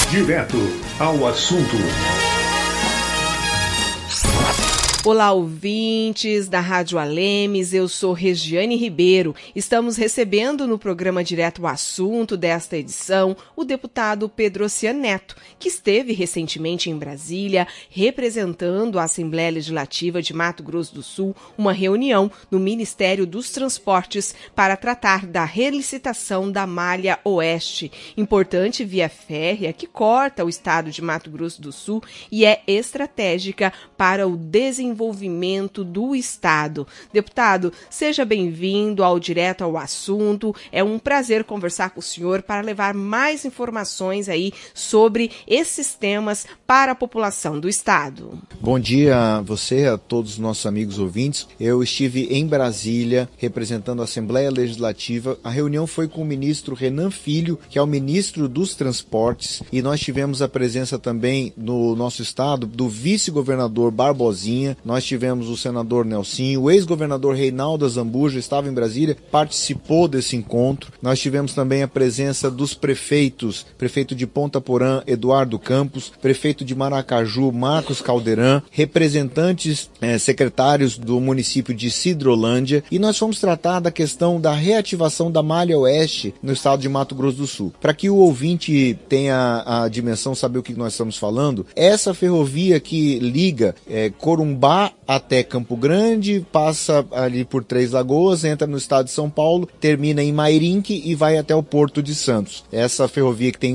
Direto ao assunto. Olá, ouvintes da Rádio Alemes, eu sou Regiane Ribeiro. Estamos recebendo no programa Direto ao Assunto desta edição o deputado Pedro Ossian Neto, que esteve recentemente em Brasília representando a Assembleia Legislativa de Mato Grosso do Sul, uma reunião no Ministério dos Transportes para tratar da relicitação da Malha Oeste, importante via férrea que corta o estado de Mato Grosso do Sul e é estratégica para o desenvolvimento do Estado. Deputado, seja bem-vindo ao Direto ao Assunto. É um prazer conversar com o senhor para levar mais informações aí sobre esses temas para a população do Estado. Bom dia a você, a todos os nossos amigos ouvintes. Eu estive em Brasília representando a Assembleia Legislativa. A reunião foi com o ministro Renan Filho, que é o ministro dos Transportes, e nós tivemos a presença também no nosso estado do vice-governador Barbosinha. Nós tivemos o senador Nelsinho, o ex-governador Reinaldo Azambuja estava em Brasília, participou desse encontro. Nós tivemos também a presença dos prefeitos, prefeito de Ponta Porã, Eduardo Campos, prefeito de Maracaju, Marcos Caldeirão, representantes secretários do município de Sidrolândia, e nós fomos tratar da questão da reativação da Malha Oeste no estado de Mato Grosso do Sul. Para que o ouvinte tenha a dimensão, saber o que nós estamos falando, essa ferrovia que liga Corumbá até Campo Grande, passa ali por Três Lagoas, entra no estado de São Paulo, termina em Mairinque e vai até o Porto de Santos. Essa ferrovia que tem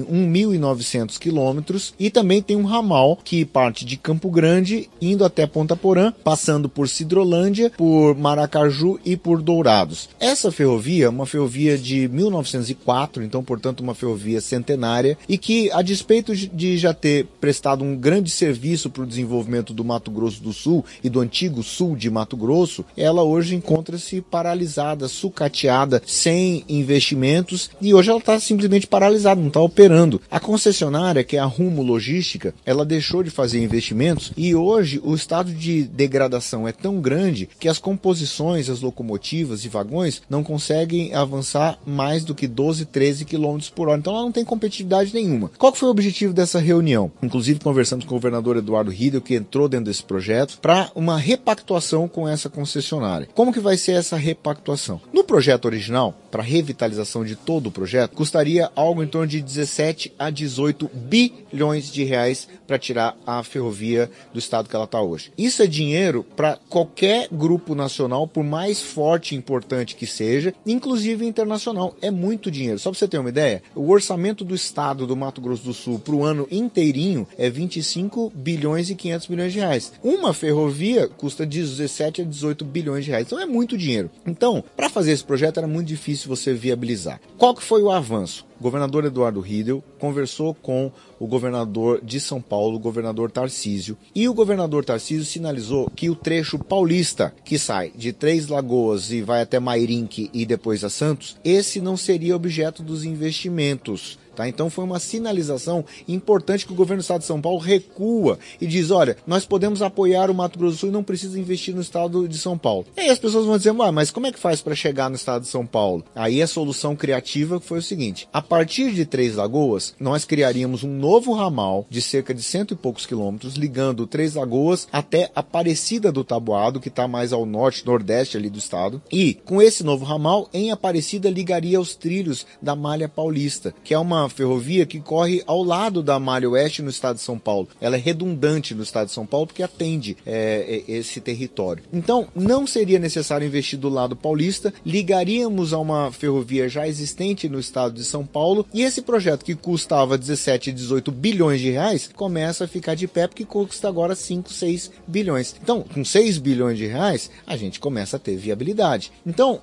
1.900 quilômetros e também tem um ramal que parte de Campo Grande, indo até Ponta Porã, passando por Sidrolândia, por Maracaju e por Dourados. Essa ferrovia é uma ferrovia de 1904, então, portanto, uma ferrovia centenária e que, a despeito de já ter prestado um grande serviço para o desenvolvimento do Mato Grosso do Sul e do antigo sul de Mato Grosso, ela hoje encontra-se paralisada, sucateada, sem investimentos, e hoje ela está simplesmente paralisada, não está operando. A concessionária, que é a Rumo Logística, ela deixou de fazer investimentos e hoje o estado de degradação é tão grande que as composições, as locomotivas e vagões não conseguem avançar mais do que 12, 13 km por hora. Então ela não tem competitividade nenhuma. Qual que foi o objetivo dessa reunião? Inclusive conversamos com o governador Eduardo Riedel, que entrou dentro desse projeto, para uma repactuação com essa concessionária. Como que vai ser essa repactuação? No projeto original, para revitalização de todo o projeto, custaria algo em torno de 17 a 18 bilhões de reais para tirar a ferrovia do estado que ela está hoje. Isso é dinheiro para qualquer grupo nacional, por mais forte e importante que seja, inclusive internacional. É muito dinheiro. Só para você ter uma ideia, o orçamento do estado do Mato Grosso do Sul para o ano inteirinho é 25 bilhões e 500 milhões de reais. Uma ferrovia custa 17 a 18 bilhões de reais. Então é muito dinheiro. Então, para fazer esse projeto era muito difícil você viabilizar. Qual que foi o avanço? O governador Eduardo Riedel conversou com o governador de São Paulo, o governador Tarcísio, e o governador Tarcísio sinalizou que o trecho paulista, que sai de Três Lagoas e vai até Mairinque e depois a Santos, esse não seria objeto dos investimentos. Tá? Então foi uma sinalização importante que o governo do estado de São Paulo recua e diz, olha, nós podemos apoiar o Mato Grosso do Sul e não precisa investir no estado de São Paulo. E aí as pessoas vão dizer, mas como é que faz para chegar no estado de São Paulo? Aí a solução criativa foi o seguinte, a partir de Três Lagoas, nós criaríamos um novo ramal de cerca de 100 e poucos quilômetros, ligando Três Lagoas até Aparecida do Taboado, que está mais ao norte, nordeste ali do estado, e com esse novo ramal, em Aparecida ligaria os trilhos da Malha Paulista, que é uma ferrovia que corre ao lado da Malha Oeste no estado de São Paulo. Ela é redundante no estado de São Paulo porque atende esse território. Então, não seria necessário investir do lado paulista, ligaríamos a uma ferrovia já existente no estado de São Paulo e esse projeto que custava 17, 18 bilhões de reais começa a ficar de pé porque custa agora 5, 6 bilhões. Então, com 6 bilhões de reais, a gente começa a ter viabilidade. Então,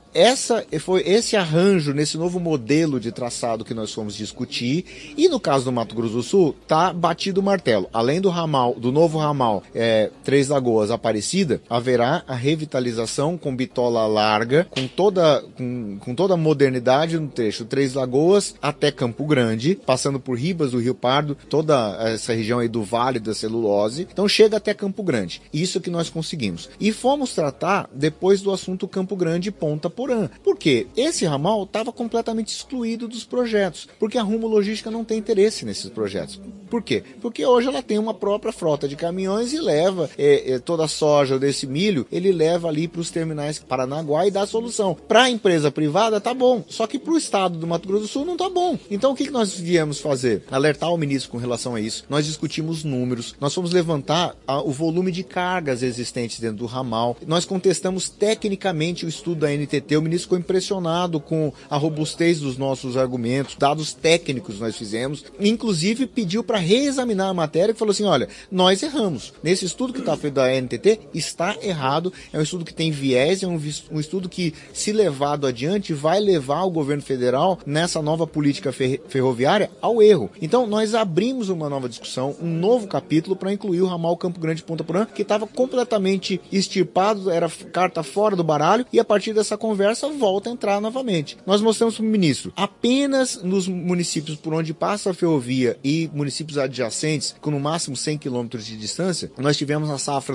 foi esse arranjo nesse novo modelo de traçado que nós fomos discutir. E no caso do Mato Grosso do Sul, tá batido o martelo. Além do novo ramal Três Lagoas Aparecida, haverá a revitalização com bitola larga, com toda a modernidade no trecho Três Lagoas até Campo Grande, passando por Ribas do Rio Pardo, toda essa região aí do Vale da Celulose. Então chega até Campo Grande. Isso que nós conseguimos. E fomos tratar depois do assunto Campo Grande e Ponta Porã. Por quê? Esse ramal estava completamente excluído dos projetos, porque a Rumo Rumo Logística não tem interesse nesses projetos. Por quê? Porque hoje ela tem uma própria frota de caminhões e leva toda a soja desse milho, ele leva ali para os terminais Paranaguá e dá a solução. Para a empresa privada tá bom, só que para o estado do Mato Grosso do Sul não tá bom. Então o que nós viemos fazer? Alertar o ministro com relação a isso. Nós discutimos números, nós fomos levantar o volume de cargas existentes dentro do ramal, nós contestamos tecnicamente o estudo da NTT, o ministro ficou impressionado com a robustez dos nossos argumentos, dados técnicos nós fizemos, inclusive pediu para reexaminar a matéria e falou assim, olha, nós erramos. Nesse estudo que está feito da NTT, está errado, é um estudo que tem viés, é um estudo que, se levado adiante, vai levar o governo federal, nessa nova política ferroviária, ao erro. Então, nós abrimos uma nova discussão, um novo capítulo para incluir o ramal Campo Grande Ponta Porã, que estava completamente extirpado, era carta fora do baralho, e a partir dessa conversa volta a entrar novamente. Nós mostramos para o ministro, apenas nos municípios por onde passa a ferrovia e municípios adjacentes, com no máximo 100 quilômetros de distância, nós tivemos na safra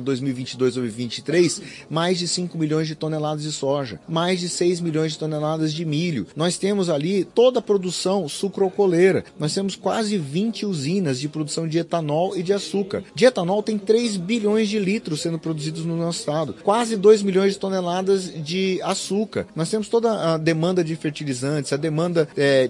2022-2023 mais de 5 milhões de toneladas de soja, mais de 6 milhões de toneladas de milho. Nós temos ali toda a produção sucrocoleira. Nós temos quase 20 usinas de produção de etanol e de açúcar. De etanol tem 3 bilhões de litros sendo produzidos no nosso estado. Quase 2 milhões de toneladas de açúcar. Nós temos toda a demanda de fertilizantes, a demanda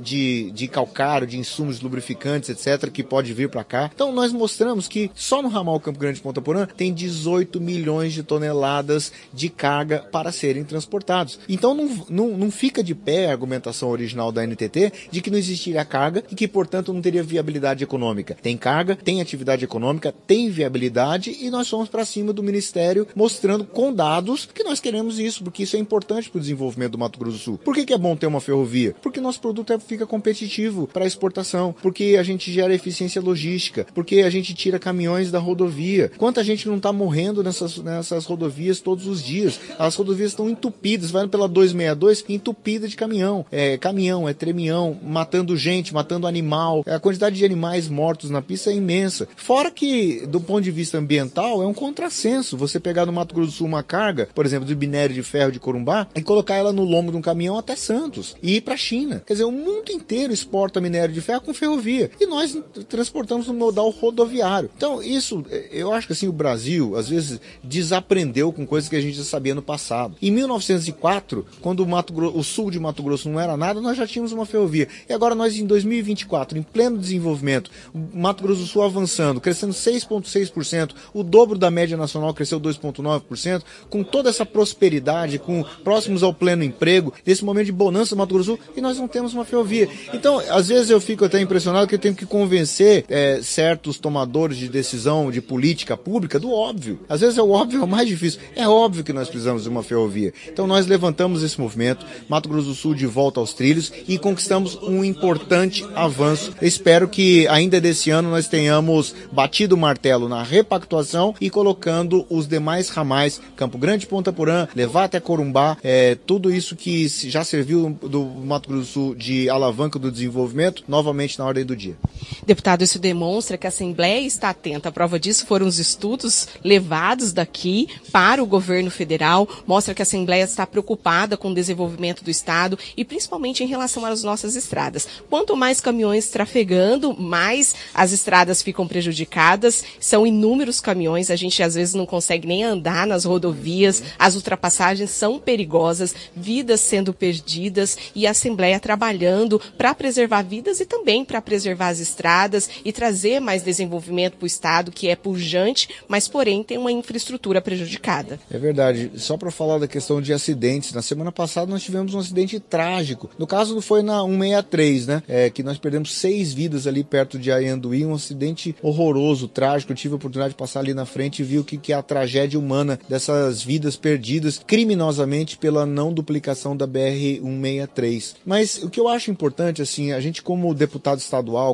de calcário, de insumos lubrificantes, etc., que pode vir para cá. Então nós mostramos que só no ramal Campo Grande Ponta Porã tem 18 milhões de toneladas de carga para serem transportados. Então não fica de pé a argumentação original da NTT de que não existiria carga e que, portanto, não teria viabilidade econômica. Tem carga, tem atividade econômica, tem viabilidade e nós fomos para cima do Ministério mostrando com dados que nós queremos isso, porque isso é importante para o desenvolvimento do Mato Grosso do Sul. Por que é bom ter uma ferrovia? Porque nosso produto fica competitivo para exportação, porque a gente gera eficiência logística, porque a gente tira caminhões da rodovia. Quanta gente não está morrendo nessas rodovias todos os dias? As rodovias estão entupidas, vai pela 262 entupida de caminhão. É tremião, matando gente, matando animal. A quantidade de animais mortos na pista é imensa. Fora que, do ponto de vista ambiental, é um contrassenso você pegar no Mato Grosso do Sul uma carga, por exemplo, de minério de ferro de Corumbá, e colocar ela no lombo de um caminhão até Santos e ir para a China. Quer dizer, o mundo inteiro exporta minério de ferro com ferrovia e nós transportamos no modal rodoviário. Então, isso, eu acho que assim, o Brasil, às vezes, desaprendeu com coisas que a gente já sabia no passado. Em 1904, quando o sul de Mato Grosso não era nada, nós já tínhamos uma ferrovia. E agora nós, em 2024, em pleno desenvolvimento, o Mato Grosso do Sul avançando, crescendo 6,6%, o dobro da média nacional cresceu 2,9%, com toda essa prosperidade, próximos ao pleno emprego, desse momento de bonança do Mato Grosso do Sul, e nós não temos uma ferrovia. Então, às vezes eu fico até impressionado que eu tenho que convencer certos tomadores de decisão de política pública do óbvio. Às vezes o óbvio é o mais difícil. É óbvio que nós precisamos de uma ferrovia. Então nós levantamos esse movimento, Mato Grosso do Sul de volta aos trilhos, e conquistamos um importante avanço. Eu espero que ainda desse ano nós tenhamos batido o martelo na repactuação e colocando os demais ramais, Campo Grande, Ponta Porã, levar até Corumbá, tudo isso que já serviu do Mato Grosso do Sul de alavanca do desenvolvimento, novamente na ordem do dia. Deputado, isso demonstra que a Assembleia está atenta. A prova disso foram os estudos levados daqui para o governo federal, mostra que a Assembleia está preocupada com o desenvolvimento do Estado e principalmente em relação às nossas estradas. Quanto mais caminhões trafegando, mais as estradas ficam prejudicadas. São inúmeros caminhões, a gente às vezes não consegue nem andar nas rodovias, as ultrapassagens são perigosas, vidas sendo perdidas e a Assembleia trabalhando para preservar vidas e também para preservar as estradas e trazer mais desenvolvimento para o Estado, que é pujante, mas porém tem uma infraestrutura prejudicada. É verdade. Só para falar da questão de acidentes, na semana passada nós tivemos um acidente trágico. No caso foi na 163, né? Que nós perdemos 6 vidas ali perto de Ayanduí, um acidente horroroso, trágico. Eu tive a oportunidade de passar ali na frente e vi o que é a tragédia humana dessas vidas perdidas criminosamente pela não duplicação da BR-163. Mas o que eu acho importante, assim, a gente como deputado estadual, como membro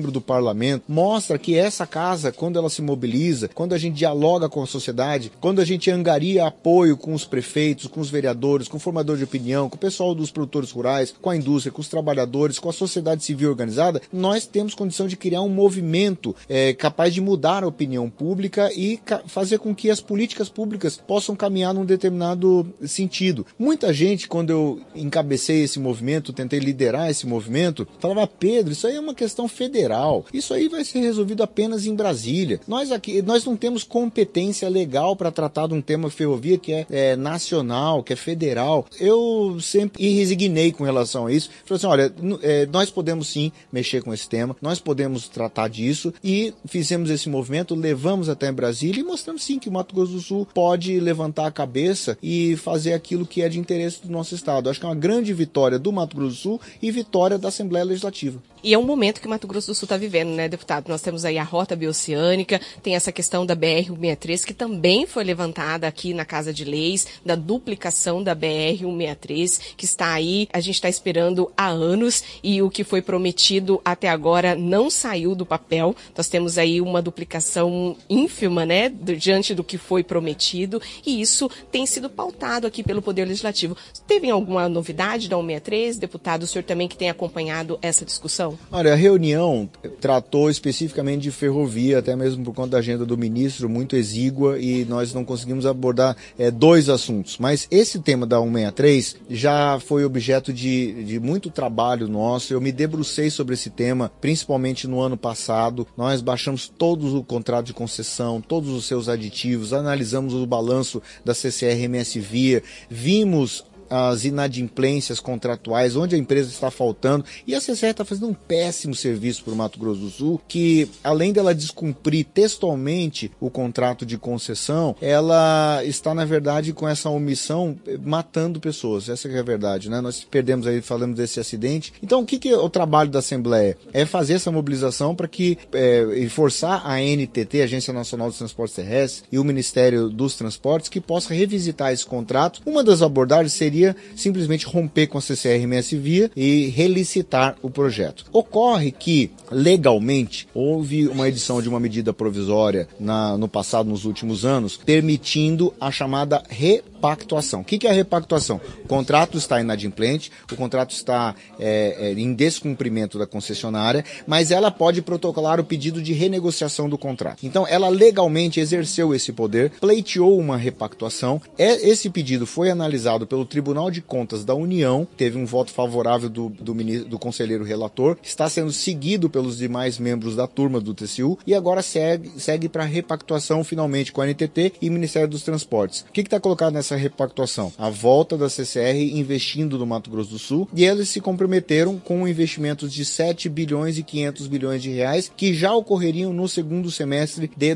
membro do parlamento, mostra que essa casa, quando ela se mobiliza, quando a gente dialoga com a sociedade, quando a gente angaria apoio com os prefeitos, com os vereadores, com o formador de opinião, com o pessoal dos produtores rurais, com a indústria, com os trabalhadores, com a sociedade civil organizada, nós temos condição de criar um movimento capaz de mudar a opinião pública e fazer com que as políticas públicas possam caminhar num determinado sentido. Muita gente, quando eu encabecei esse movimento, tentei liderar esse movimento, falava: Pedro, isso aí é uma questão federal, isso aí vai ser resolvido apenas em Brasília. Nós não temos competência legal para tratar de um tema ferrovia que é nacional, que é federal. Eu sempre resignei com relação a isso. Falei assim: olha, nós podemos sim mexer com esse tema, nós podemos tratar disso, e fizemos esse movimento, levamos até Brasília e mostramos sim que o Mato Grosso do Sul pode levantar a cabeça e fazer aquilo que é de interesse do nosso estado. Acho que é uma grande vitória do Mato Grosso do Sul e vitória da Assembleia Legislativa. E é um momento que o Mato Grosso do Sul está vivendo, né, deputado? Nós temos aí a Rota Bioceânica, tem essa questão da BR-163, que também foi levantada aqui na Casa de Leis, da duplicação da BR-163, que está aí, a gente está esperando há anos, e o que foi prometido até agora não saiu do papel. Nós temos aí uma duplicação ínfima, né, diante do que foi prometido, e isso tem sido pautado aqui pelo Poder Legislativo. Teve alguma novidade da 163, deputado, o senhor também que tem acompanhado essa discussão? Olha, a reunião tratou especificamente de ferrovia, até mesmo por conta da agenda do ministro, muito exígua, e nós não conseguimos abordar dois assuntos. Mas esse tema da 163 já foi objeto de muito trabalho nosso. Eu me debrucei sobre esse tema, principalmente no ano passado. Nós baixamos todos o contrato de concessão, todos os seus aditivos, analisamos o balanço da CCR-MS Via, vimos as inadimplências contratuais, onde a empresa está faltando, e a CCR está fazendo um péssimo serviço para o Mato Grosso do Sul, que além dela descumprir textualmente o contrato de concessão, ela está, na verdade, com essa omissão, matando pessoas. Essa que é a verdade, né? Nós perdemos aí, falamos desse acidente. Então, o que é o trabalho da Assembleia? É fazer essa mobilização para que, e forçar a ANTT, Agência Nacional dos Transportes Terrestres, e o Ministério dos Transportes, que possa revisitar esse contrato. Uma das abordagens seria simplesmente romper com a CCR-MS Via e relicitar o projeto. Ocorre que, legalmente, houve uma edição de uma medida provisória no passado, nos últimos anos, permitindo a chamada repactuação. O que é a repactuação? O contrato está inadimplente, o contrato está em descumprimento da concessionária, mas ela pode protocolar o pedido de renegociação do contrato. Então, ela legalmente exerceu esse poder, pleiteou uma repactuação. Esse pedido foi analisado pelo Tribunal de Contas da União, teve um voto favorável do conselheiro relator, está sendo seguido pelos demais membros da turma do TCU e agora segue para repactuação finalmente com a ANTT e Ministério dos Transportes. O que está colocado nessa repactuação? A volta da CCR investindo no Mato Grosso do Sul, e eles se comprometeram com investimentos de 7 bilhões e 500 bilhões de reais que já ocorreriam no segundo semestre de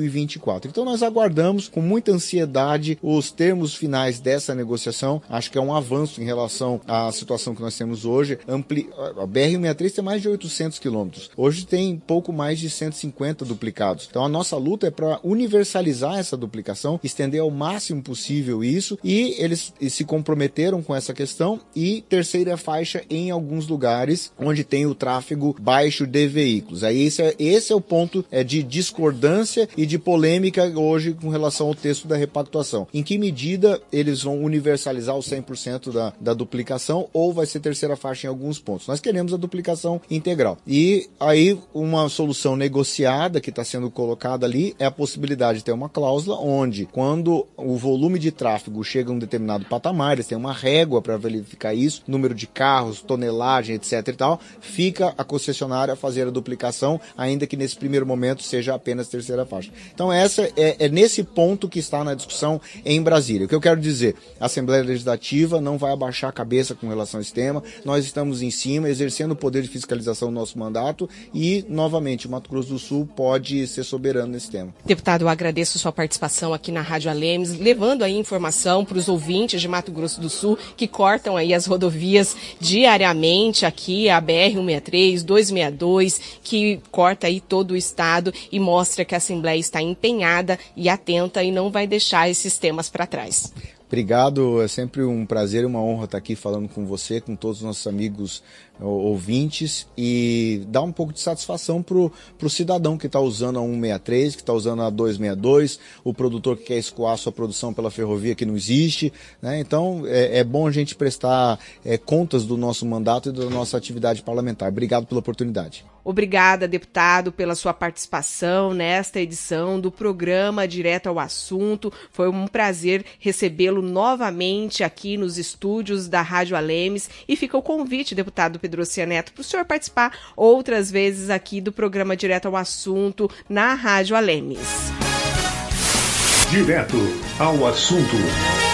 2024. Então nós aguardamos com muita ansiedade os termos finais dessa negociação. Acho que é um avanço em relação à situação que nós temos hoje. A BR-163 tem mais de 800 quilômetros. Hoje tem pouco mais de 150 duplicados. Então a nossa luta é para universalizar essa duplicação, estender ao máximo possível isso, e eles se comprometeram com essa questão, e terceira faixa em alguns lugares onde tem o tráfego baixo de veículos. Aí esse é o ponto de discordância e de polêmica hoje com relação ao texto da repactuação. Em que medida eles vão universalizar o 100% da duplicação, ou vai ser terceira faixa em alguns pontos? Nós queremos a duplicação integral. E aí uma solução negociada que está sendo colocada ali é a possibilidade de ter uma cláusula onde, quando o volume de tráfego chega a um determinado patamar, eles têm uma régua para verificar isso, número de carros, tonelagem, etc e tal, fica a concessionária a fazer a duplicação, ainda que nesse primeiro momento seja apenas terceira faixa. Então essa é nesse ponto que está na discussão em Brasília. O que eu quero dizer, a Assembleia Legislativa não vai abaixar a cabeça com relação a esse tema, nós estamos em cima, exercendo o poder de fiscalização do nosso mandato, e, novamente, o Mato Grosso do Sul pode ser soberano nesse tema. Deputado, eu agradeço sua participação aqui na Rádio Alemes, levando aí informação para os ouvintes de Mato Grosso do Sul que cortam aí as rodovias diariamente aqui, a BR-163, 262, que corta aí todo o estado e mostra que a Assembleia está empenhada e atenta e não vai deixar esses temas para trás. Obrigado, é sempre um prazer e uma honra estar aqui falando com você, com todos os nossos amigos ouvintes e dar um pouco de satisfação pro cidadão que está usando a 163, que está usando a 262, o produtor que quer escoar sua produção pela ferrovia que não existe, né? Então é bom a gente prestar contas do nosso mandato e da nossa atividade parlamentar. Obrigado pela oportunidade. Obrigada, deputado, pela sua participação nesta edição do programa Direto ao Assunto. Foi um prazer recebê-lo novamente aqui nos estúdios da Rádio Alemes e fica o convite, deputado Pedrocia Neto, para o senhor participar outras vezes aqui do programa Direto ao Assunto na Rádio Alemes. Direto ao Assunto.